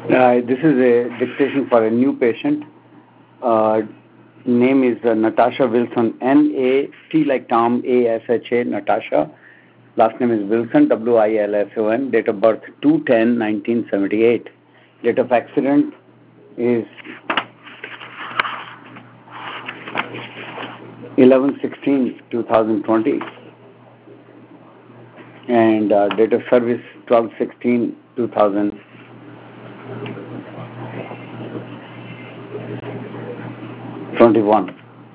This is a dictation for a new patient. Uh, Name is Natasha Wilson, N-A-T like Tom, A-S-H-A, Natasha. Last name is Wilson, W-I-L-S-O-N. Date of birth 2/10/1978. Date of accident is 11/16/2020. And date of service 12/16/2021.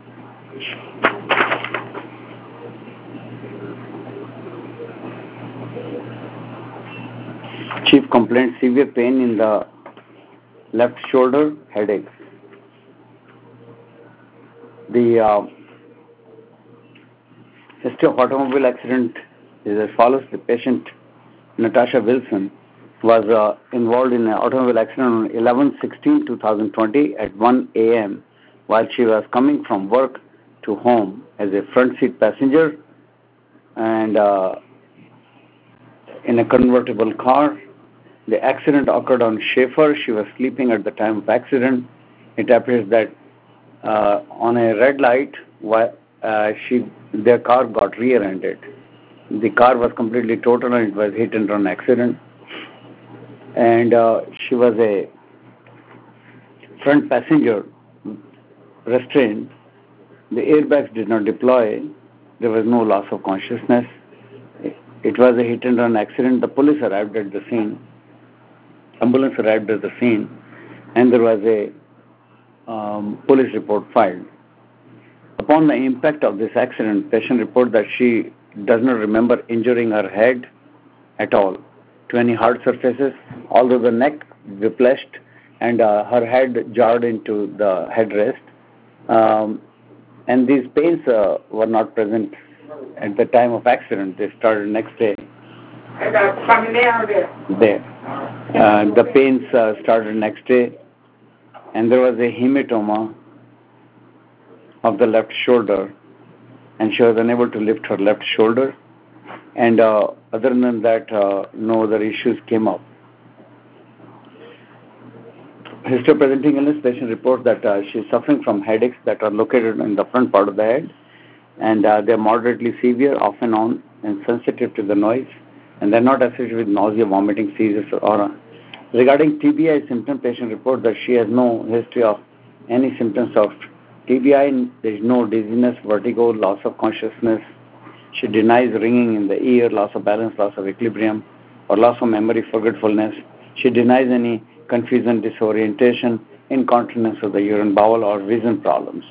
Chief complaint: severe pain in the left shoulder, headaches. The history of automobile accident is as follows. The patient, Natasha Wilson, was involved in an automobile accident on 11/16/2020 at 1 a.m. while she was coming from work to home as a front seat passenger and in a convertible car. The accident occurred on Schaefer. She was sleeping at the time of accident. It appears that on a red light, their car got rear-ended. The car was completely total and it was hit and run accident. And she was a front passenger restrained. The airbags did not deploy. There was no loss of consciousness. It was a hit and run accident. The police arrived at the scene. Ambulance arrived at the scene, and there was a police report filed. Upon the impact of this accident, patient reported that she does not remember injuring her head at all to any hard surfaces, although the neck whiplashed and her head jarred into the headrest. And these pains were not present at the time of accident. They started next day. There. The pains started next day, and there was a hematoma of the left shoulder, and she was unable to lift her left shoulder. And other than that, no other issues came up. History of presenting illness: patient reports that she is suffering from headaches that are located in the front part of the head, and they are moderately severe, off and on, and sensitive to the noise, and they are not associated with nausea, vomiting, seizures, or regarding TBI symptom, patient reports that she has no history of any symptoms of TBI. There is no dizziness, vertigo, loss of consciousness. She denies ringing in the ear, loss of balance, loss of equilibrium, or loss of memory, forgetfulness. She denies any confusion, disorientation, incontinence of the urine, bowel, or vision problems.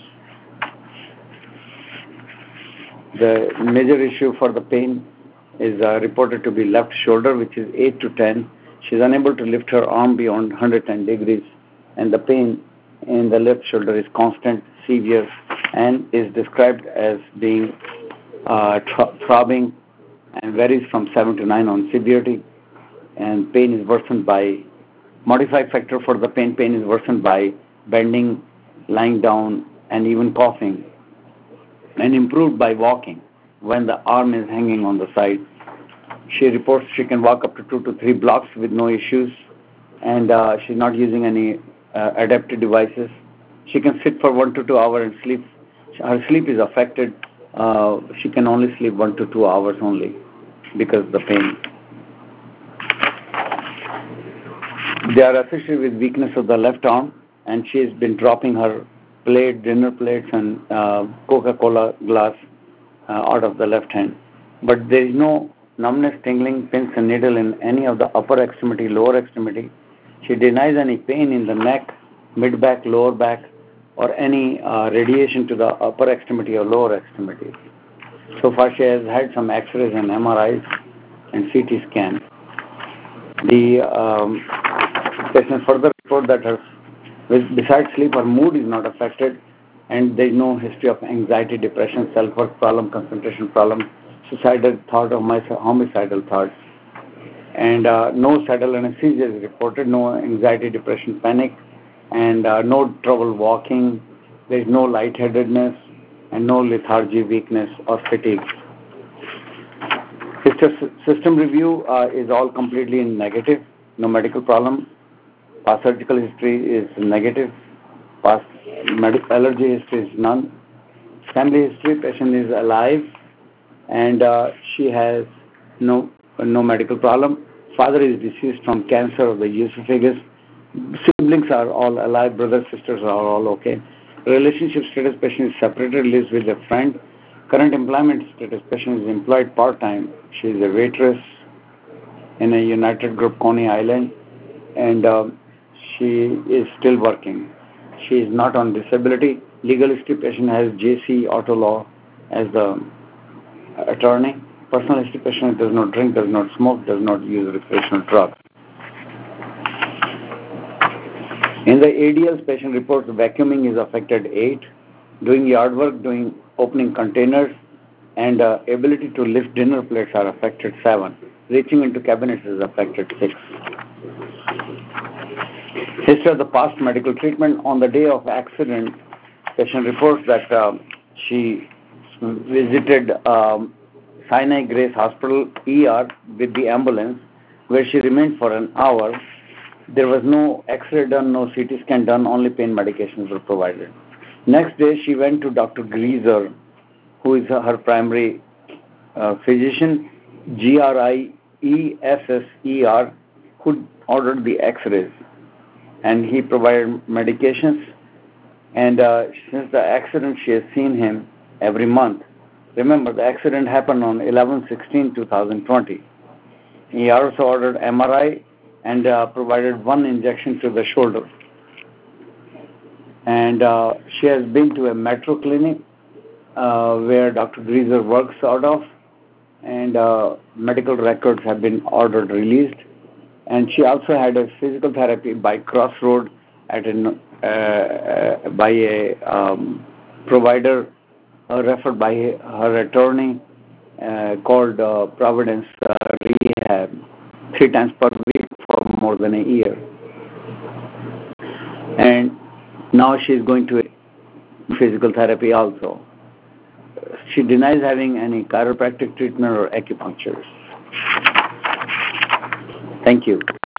The major issue for the pain is reported to be left shoulder, which is 8 to 10. She is unable to lift her arm beyond 110 degrees, and the pain in the left shoulder is constant, severe, and is described as being throbbing and varies from 7 to 9 on severity. And pain is worsened by modified factor for the pain. Pain is worsened by bending, lying down, and even coughing, and improved by walking when the arm is hanging on the side. She reports she can walk up to 2 to 3 blocks with no issues, and she's not using any adaptive devices. She can sit for 1 to 2 hours and sleep. Her sleep is affected. She can only sleep 1 to 2 hours only because of the pain. They are associated with weakness of the left arm, and she has been dropping her plate, dinner plates, and Coca-Cola glass out of the left hand. But there is no numbness, tingling, pins and needle in any of the upper extremity, lower extremity. She denies any pain in the neck, mid-back, lower back, or any radiation to the upper extremity or lower extremity. So far, she has had some X-rays and MRIs and CT scan. The patient further report that besides sleep, her mood is not affected, and there is no history of anxiety, depression, self-worth problem, concentration problem, suicidal thought, or homicidal thoughts. And no saddle anesthesia is reported, no anxiety, depression, panic, and no trouble walking. There is no lightheadedness, and no lethargy, weakness, or fatigue. System review is all completely in negative, no medical problem. Past surgical history is negative. Past medical allergy history is none. Family history, patient is alive and she has no medical problem. Father is deceased from cancer of the esophagus. Siblings are all alive. Brothers, sisters are all okay. Relationship status, patient is separated, lives with a friend. Current employment status, patient is employed part-time. She is a waitress in a United Group Coney Island, and she is still working. She is not on disability. Legal history, patient has JC Auto Law as the attorney. Personal history, patient does not drink, does not smoke, does not use recreational drugs. In the ADLs, patient reports vacuuming is affected 8, doing yard work, doing opening containers, and ability to lift dinner plates are affected 7. Reaching into cabinets is affected 6. History of the past medical treatment. On the day of accident, patient reports that she visited Sinai Grace Hospital ER with the ambulance, where she remained for an hour. There was no X-ray done, no CT scan done, only pain medications were provided. Next day, she went to Dr. Greaser, who is her primary physician, Greesser, who ordered the X-rays, and he provided medications. And since the accident, she has seen him every month. Remember, the accident happened on 11/16/2020. He also ordered MRI and provided 1 injection to the shoulder. And she has been to a metro clinic where Dr. Greaser works out of, and medical records have been ordered released. And she also had a physical therapy by Crossroad at by a provider referred by her attorney called Providence Rehab 3 times per week for more than a year. And now she is going to physical therapy also. She denies having any chiropractic treatment or acupuncture. Thank you.